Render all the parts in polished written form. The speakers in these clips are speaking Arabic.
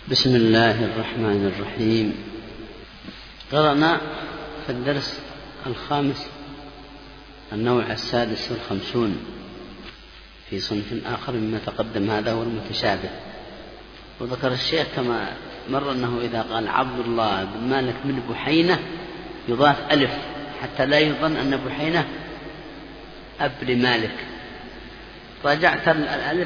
بسم الله الرحمن الرحيم. قرأنا في الدرس الخامس النوع 56 في صنف آخر مما تقدم، هذا هو المتشابه. وذكر الشيخ كما مر أنه إذا قال عبد الله بن مالك من بحينة يضاف ألف حتى لا يظن أن بحينة أب لمالك. راجعت الألف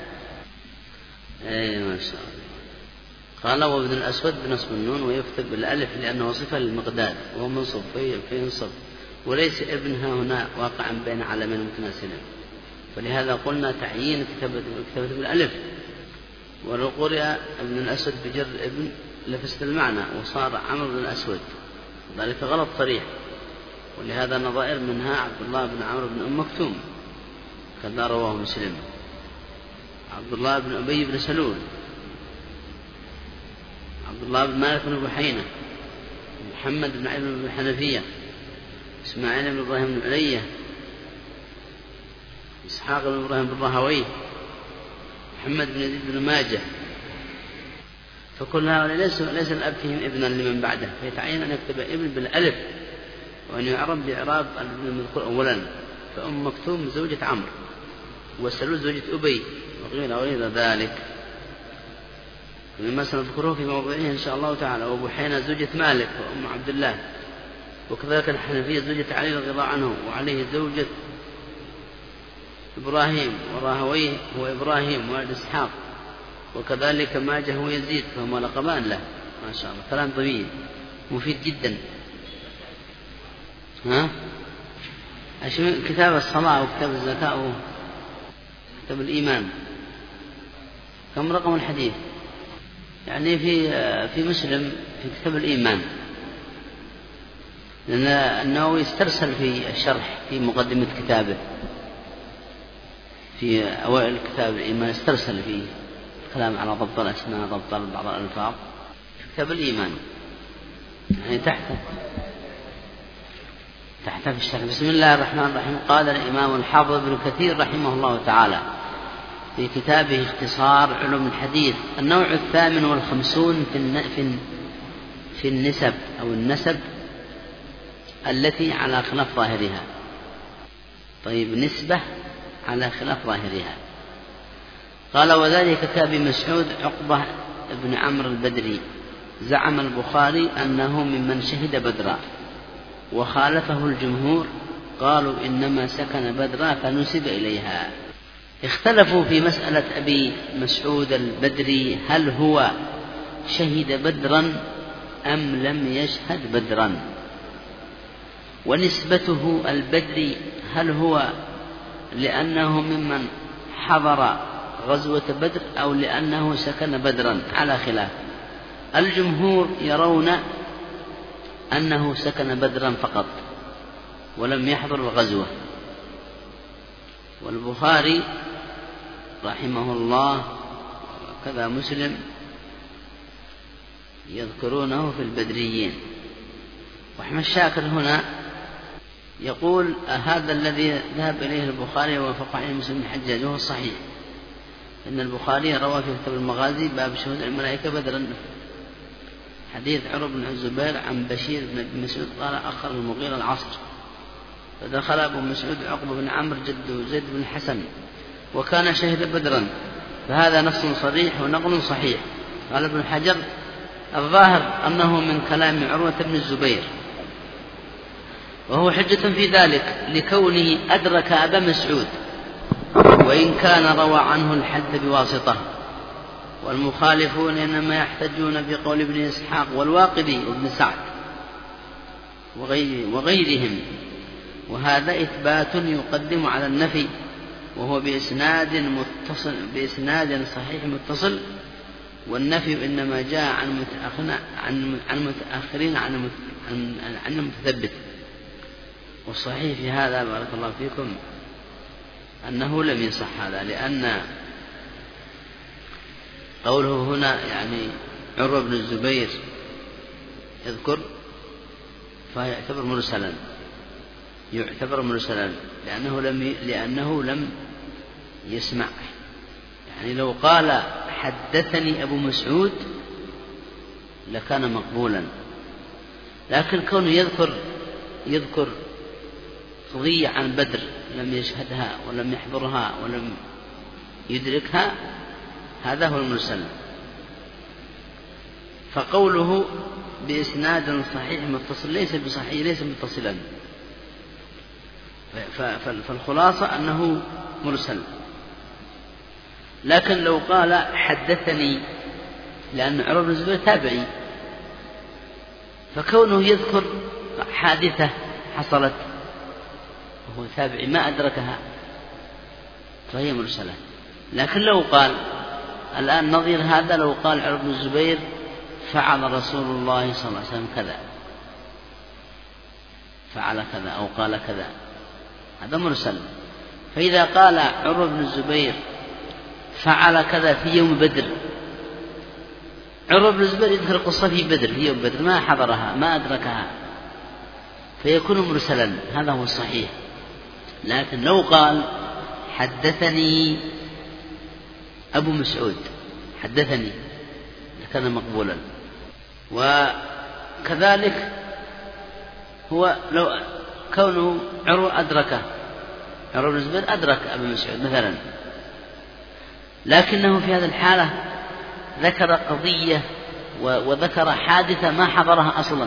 ما شاء الله. قال وابن الأسود بنصب النون ويكتب بالألف لأنه صفة للمقداد وهو منصب فينصب، وليس ابنها هنا واقعا بين علمين متماثلين، فلهذا قلنا تعيين كتابة بالألف. ولو قرئ ابن الأسود بجر ابن لفست المعنى وصار عمرو بن الأسود، ذلك غلط صريح. ولهذا نظائر منها عبد الله بن عمرو بن أم مكتوم كذا رواه مسلم، عبد الله بن أبي بن سلول، عبد الله بن مالك بن بحينة، محمد بن علي بن الحنفية، إسماعيل بن إبراهيم بن علية، إسحاق بن إبراهيم بن راهويه، محمد بن يزيد بن ماجه. فكل هؤلاء ليس الأب فيهم ابنا لمن بعده، فيتعين أن يكتب ابن بالألف وأن يعرب بإعراب الابن المذكور أولا. فأم مكتوم زوجة عمرو، وسلول زوجة أبي، وغير ذلك مما سنذكره في موضوعه إن شاء الله تعالى. وبحينة زوجة مالك وأم عبد الله، وكذلك الحنفية زوجة علي رضي الله عنه، وعليه زوجة إبراهيم، وراهويه هو إبراهيم والد إسحاق، وكذلك ماجه هو يزيد، فهما لقبان له. ما شاء الله كلام طويل مفيد جدا. كتاب الصلاة وكتاب الزكاة وكتاب الإيمان. كم رقم الحديث؟ يعني في مسلم في كتاب الإيمان، لأن النووي استرسل في الشرح في مقدمة كتابه في أوائل كتاب الإيمان، استرسل فيه الكلام على ضبط الأسماء، ضبط بعض الألفاظ في كتاب الإيمان، يعني تحت في الشرح. بسم الله الرحمن الرحيم. قال الإمام الحافظ ابن كثير رحمه الله تعالى في كتابه اختصار علوم الحديث: النوع 58 في النسب أو النسب التي على خلاف ظاهرها. طيب، نسبة على خلاف ظاهرها. قال وذلك كأبي مسعود عقبة بن عمرو البدري، زعم البخاري أنه ممن شهد بدرا، وخالفه الجمهور قالوا إنما سكن بدرا فنسب إليها. اختلفوا في مسألة أبي مسعود البدري، هل هو شهد بدرا أم لم يشهد بدرا؟ ونسبته البدري هل هو لأنه ممن حضر غزوة بدر أو لأنه سكن بدرا؟ على خلاف. الجمهور يرون أنه سكن بدرا فقط ولم يحضر الغزوة، والبخاري رحمه الله وكذا مسلم يذكرونه في البدريين. وأحمد شاكر هنا يقول هذا الذي ذهب إليه البخاري ووافق عليه مسلم بن الحجاج وهو الصحيح، إن البخاري روى في كتاب المغازي باب شهود الملائكة بدرا حديث عروة بن الزبير عن بشير بن مسعود قال أخر المغيرة العصر فدخل أبو مسعود عقبة بن عمرو جده زيد بن الحسن وكان شهد بدرا، فهذا نص صريح ونقل صحيح. قال ابن حجر الظاهر أنه من كلام عروة بن الزبير، وهو حجة في ذلك لكونه أدرك أبا مسعود، وإن كان روى عنه الحد بواسطة. والمخالفون إنما يحتجون بقول ابن إسحاق والواقدي وابن سعد وغيرهم، وهذا إثبات يقدم على النفي، وهو بإسناد صحيح متصل، والنفي إنما جاء عن متأخرين عن المتثبت. والصحيح في هذا بارك الله فيكم أنه لم يصح هذا، لأن قوله هنا يعني عروة بن الزبير يذكر فيعتبر مرسلا لأنه لم يسمع. يعني لو قال حدثني أبو مسعود لكان مقبولا. لكن كونه يذكر قضية عن بدر لم يشهدها ولم يحضرها ولم يدركها، هذا هو المرسل. فقوله بإسناد صحيح متصل ليس بصحيح، ليس متصلا، فالخلاصة أنه مرسل. لكن لو قال حدثني، لأن عروة بن الزبير تابعي، فكونه يذكر حادثة حصلت وهو تابعي ما أدركها فهي مرسلة. لكن لو قال الآن نظير هذا، لو قال عروة بن الزبير فعل رسول الله صلى الله عليه وسلم كذا، فعل كذا أو قال كذا، هذا مرسل. فإذا قال عروة بن الزبير فعل كذا في يوم بدر، عروة بن الزبير يذكر قصة في بدر، في يوم بدر ما حضرها ما أدركها، فيكون مرسلا، هذا هو الصحيح. لكن لو قال حدثني أبو مسعود حدثني لكان مقبولا. وكذلك هو لو كونه عروة أدركه، عروة بن الزبير أدرك أبو مسعود مثلا، لكنه في هذه الحالة ذكر قضية وذكر حادثة ما حضرها أصلا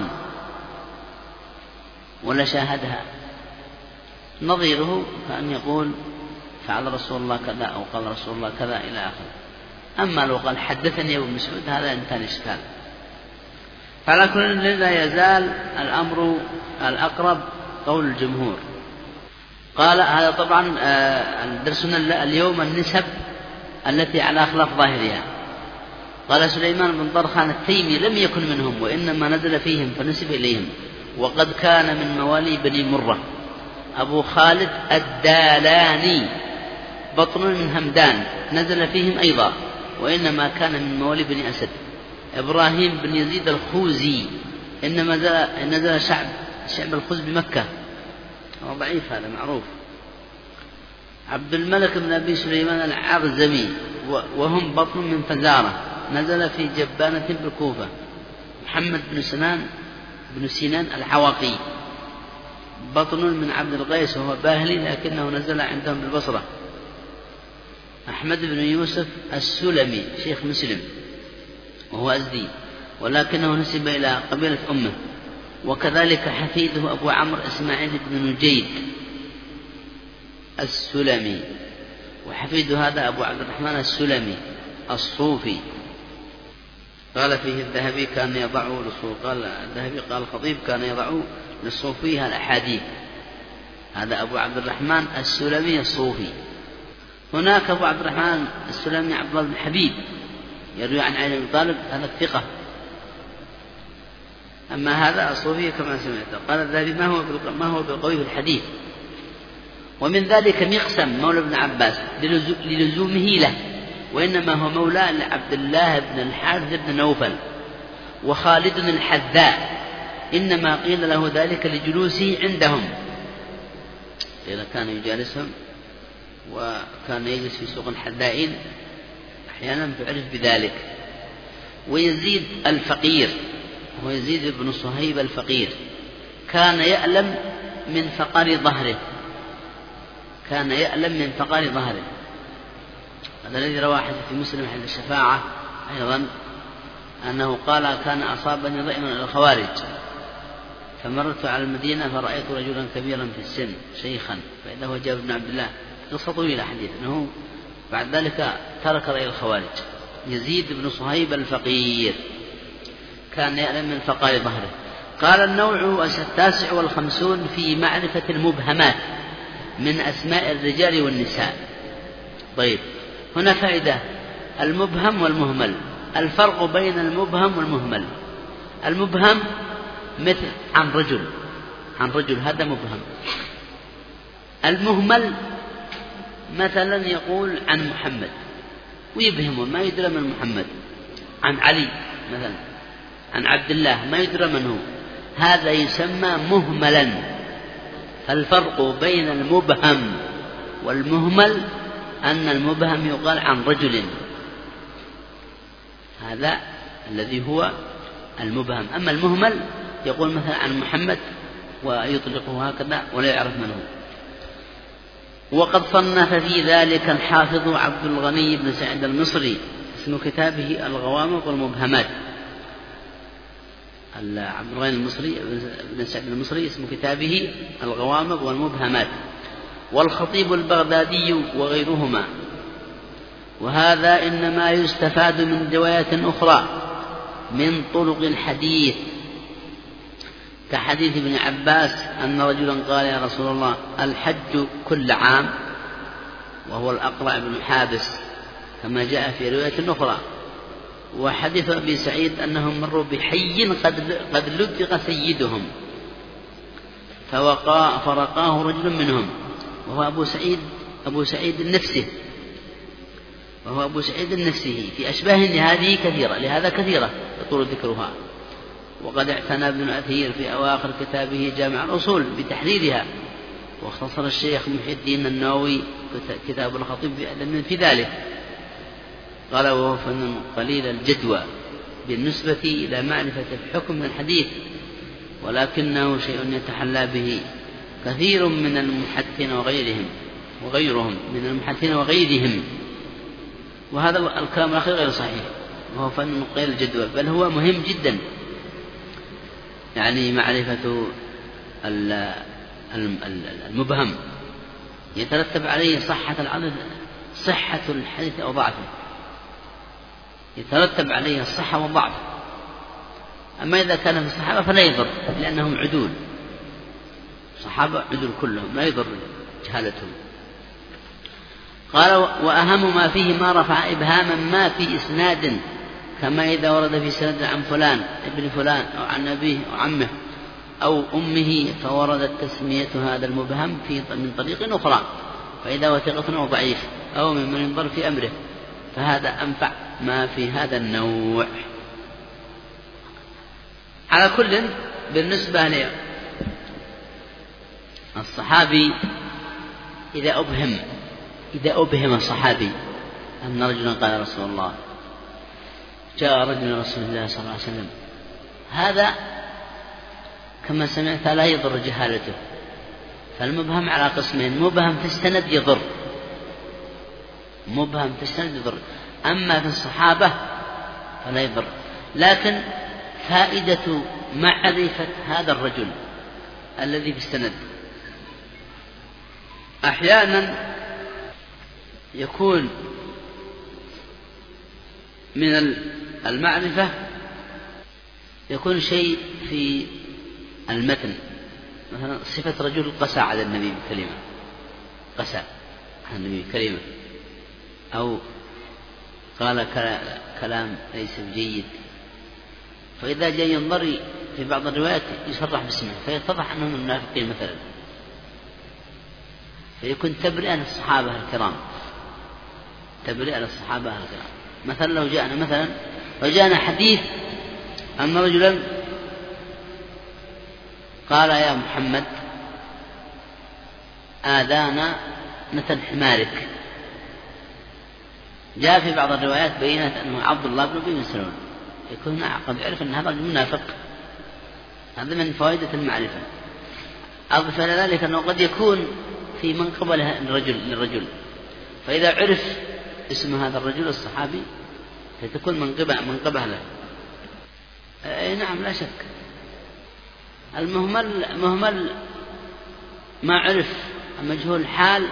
ولا شاهدها، نظيره كأن يقول فعل رسول الله كذا أو قال رسول الله كذا إلى آخره. أما لو قال حدثني أبو مسعود هذا انتهى الإشكال. فعلى كل لا يزال الأمر الأقرب قول الجمهور. قال هذا طبعا درسنا اليوم النسب التي على خلاف ظاهرها. قال سليمان بن طرخان التيمي لم يكن منهم وإنما نزل فيهم فنسب إليهم، وقد كان من موالي بني مرة. أبو خالد الدالاني بطن من همدان نزل فيهم أيضا، وإنما كان من موالي بني أسد. إبراهيم بن يزيد الخوزي إنما نزل شعب الخوز بمكة، هو ضعيف هذا معروف. عبد الملك بن أبي سليمان العرزمي وهم بطن من فزارة نزل في جبانة بالكوفة. محمد بن سنان الحواقي بطن من عبد القيس وهو باهلي لكنه نزل عندهم بالبصرة. أحمد بن يوسف السلمي شيخ مسلم وهو أزدي ولكنه نسب إلى قبيلة أمه. وكذلك حفيده أبو عمرو إسماعيل بن نجيد السلمي، وحفيد هذا أبو عبد الرحمن السلمي الصوفي. قال فيه الذهبي كان يضع قال الذهبي قال الخطيب كان يضع للصوفيها الأحاديث. هذا أبو عبد الرحمن السلمي الصوفي. هناك أبو عبد الرحمن السلمي عبد الله بن حبيب يروي عن علي بن طالب، هذا الثقة. أما هذا الصوفي كما سمعت. قال الذهبي ما هو بالقوي في الحديث. ومن ذلك مقسم مولى ابن عباس للزومه له، وإنما هو مولى لعبد الله بن الحارث بن نوفل. وخالد الحذاء إنما قيل له ذلك لجلوسه عندهم، إذا كان يجالسهم وكان يجلس في سوق الحذائين أحيانا تعرف بذلك. ويزيد الفقير هو يزيد بن صهيب الفقير كان يألم من فقر ظهره، كان يألم من فقر ظهره. هذا الذي رواه في مسلم حديث الشفاعة أيضا أنه قال كان أصابني ضيم من الخوارج فمرت على المدينة فرأيت رجلا كبيرا في السن شيخا فإذا هو جابر بن عبد الله. قصة طويلة حديث أنه بعد ذلك ترك رأي الخوارج. يزيد بن صهيب الفقير كان يألم من فقر ظهره. قال النوع 59 في معرفة المبهمات من أسماء الرجال والنساء. طيب هنا فائدة: المبهم والمهمل. الفرق بين المبهم والمهمل: المبهم مثل عن رجل هذا مبهم. المهمل مثلا يقول عن محمد ويبهمه ما يدرى من محمد، عن علي مثلا، عن عبد الله ما يدرى من هو، هذا يسمى مهملا. فالفرق بين المبهم والمهمل أن المبهم يقال عن رجل، هذا الذي هو المبهم. أما المهمل يقول مثلا عن محمد ويطلقه هكذا ولا يعرف من هو. وقد صنف في ذلك الحافظ عبد الغني بن سعيد المصري، اسم كتابه الغوامض والمبهمات. عبد الغني المصري بن سعيد المصري اسم كتابه الغوامض والمبهمات، والخطيب البغدادي وغيرهما. وهذا إنما يستفاد من روايات أخرى من طرق الحديث، كحديث ابن عباس أن رجلا قال يا رسول الله الحج كل عام، وهو الأقرع بن حابس كما جاء في رواية أخرى. وحديث أبي سعيد أنهم مروا بحي قد لدغ سيدهم فرقاه رجل منهم، وهو أبو سعيد نفسه، وهو أبو سعيد نفسه. في أشباه لهذه كثيرة، لهذا كثيرة يطول ذكرها. وقد اعتنى ابن أثير في أواخر كتابه جامع الأصول بتحريرها، واختصر الشيخ محي الدين النووي كتاب الخطيب في ذلك. قال وهو فن قليل الجدوى بالنسبة إلى معرفة الحكم من الحديث، ولكنه شيء يتحلى به كثير من المحدثين وغيرهم من المحدثين وغيرهم. وهذا الكلام الأخير غير صحيح، وهو فن قليل الجدوى، بل هو مهم جدا، يعني معرفة المبهم يترتب عليه صحة الحديث أو ضعفه، يترتب عليه الصحة والضعف. أما إذا كان في الصحابة فلا يضر، لأنهم عدول، الصحابة عدول كلهم، لا يضر جهالتهم. قال وأهم ما فيه ما رفع إبهاما ما في إسناد، كما إذا ورد في سند عن فلان ابن فلان أو عن أبيه أو عمه أو أمه، فوردت تسمية هذا المبهم من طريق أخرى، فإذا وثقة أو ضعيف أو ممن ينظر في أمره، فهذا أنفع ما في هذا النوع. على كل، بالنسبة للصحابي إذا أبهم الصحابي أن رجلا قال رسول الله، جاء رجل رسول الله صلى الله عليه وسلم، هذا كما سمعت لا يضر جهالته. فالمبهم على قسمين: مبهم في السند يضر، مبهم في السند يضر، أما في الصحابة فلا يضر. لكن فائدة معرفة هذا الرجل الذي في السند، أحيانا يكون من المعرفة يكون شيء في المتن، مثلا صفة رجل قسى على النبي بكلمة، قسى على النبي بكلمة، أو قال كلام ليس بجيد، فإذا جاء ينظر في بعض الروايات يصرح باسمه فيتضح أنهم من المنافقين مثلا، فيكون تبرئة للصحابة الكرام، تبرئة للصحابة الكرام. مثلا لو جاءنا حديث أن رجلا قال يا محمد آذانا نتن حمارك، جاء في بعض الروايات بينت أنه عبد الله بن أبي سلول، يكون قد يعرف أن هذا المنافق. هذا من فوائد المعرفة. أضف إلى ذلك أنه قد يكون في منقبة للرجل، فإذا عرف اسم هذا الرجل الصحابي فتكون منقبة له. نعم لا شك. المهمل ما عرف، مجهول الحال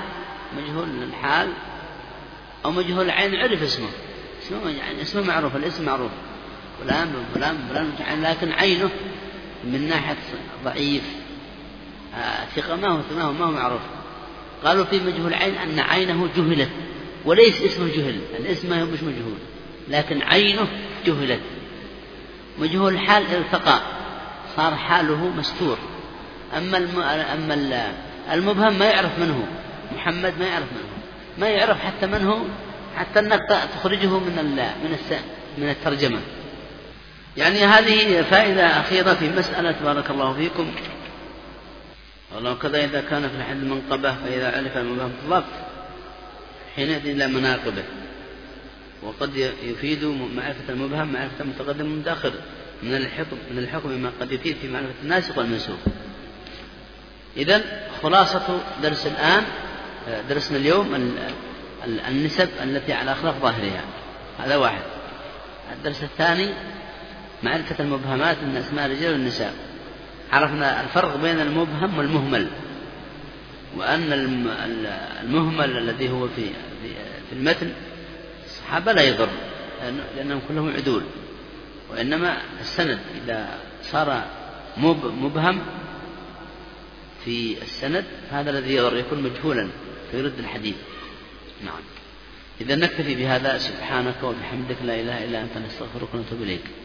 أو مجهول العين عرف اسمه معروف، الاسم معروف، فلان، لكن عينه من ناحية ضعيف، ثقة ما هو معروف. قالوا في مجهول العين أن عينه جهلت، وليس اسمه جهل، الاسم مش مجهول لكن عينه جهلت. مجهول الحال التقى صار حاله مستور. أما المبهم ما يعرف من هو، محمد ما يعرف من هو، ما يعرف حتى من هو، حتى أنك تخرجه من الترجمة. يعني هذه فائدة أخيرة في مسألة بارك الله فيكم. والله كذا إذا كان في الحد منقبة، فإذا عرف المبهم بالضبط حينئذ إلى مناقبه. وقد يفيد معرفة المبهم معرفة المتقدم والمتأخر من الحكم ما قد يفيد في معرفة الناسخ والمنسوخ. إذن خلاصة درس الآن درسنا اليوم النسب التي على أخلاق ظاهرها، هذا واحد. الدرس الثاني معرفة المبهمات من أسماء الرجال والنساء. عرفنا الفرق بين المبهم والمهمل، وأن المهمل الذي هو في المتن الصحابة لا يضر لأنهم كلهم عدول، وإنما السند إذا صار مبهم في السند هذا الذي يضر، يكون مجهولا فيرد الحديث. نعم. إذا نكتفي بهذا. سبحانك وبحمدك لا إله إلا أنت نستغفرك ونتوب إليك.